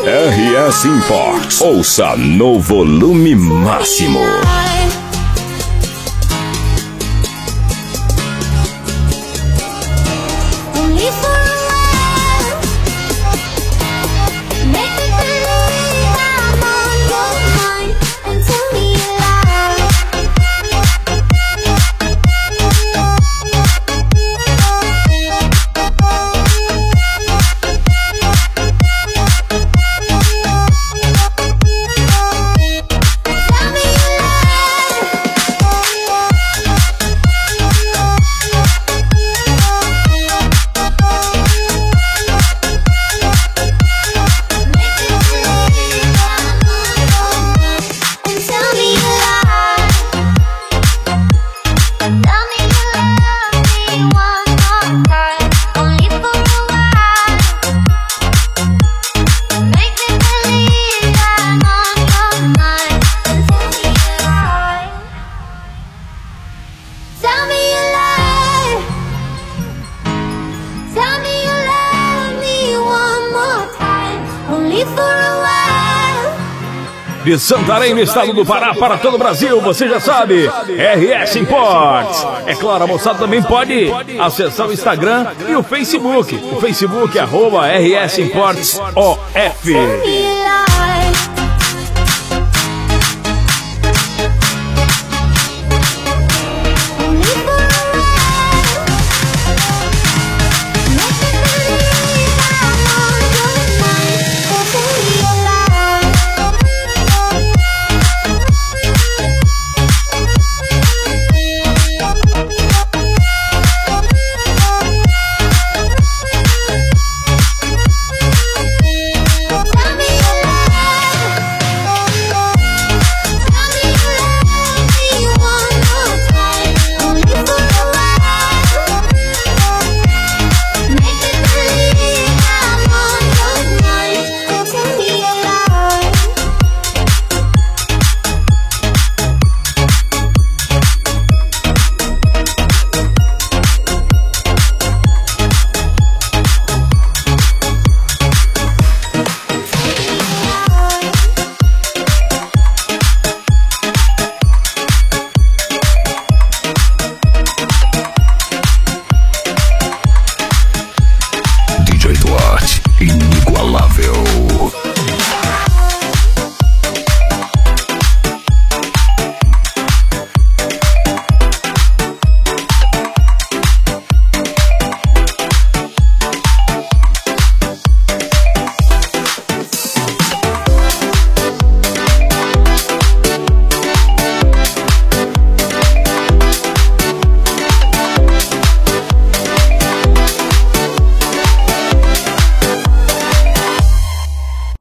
RS Imports. Ouça no volume máximo. De Santarém, no estado do Pará, para todo o Brasil, você já sabe, RS Imports. É claro, a moçada também pode acessar o Instagram e o Facebook. O Facebook é @RS Imports OF.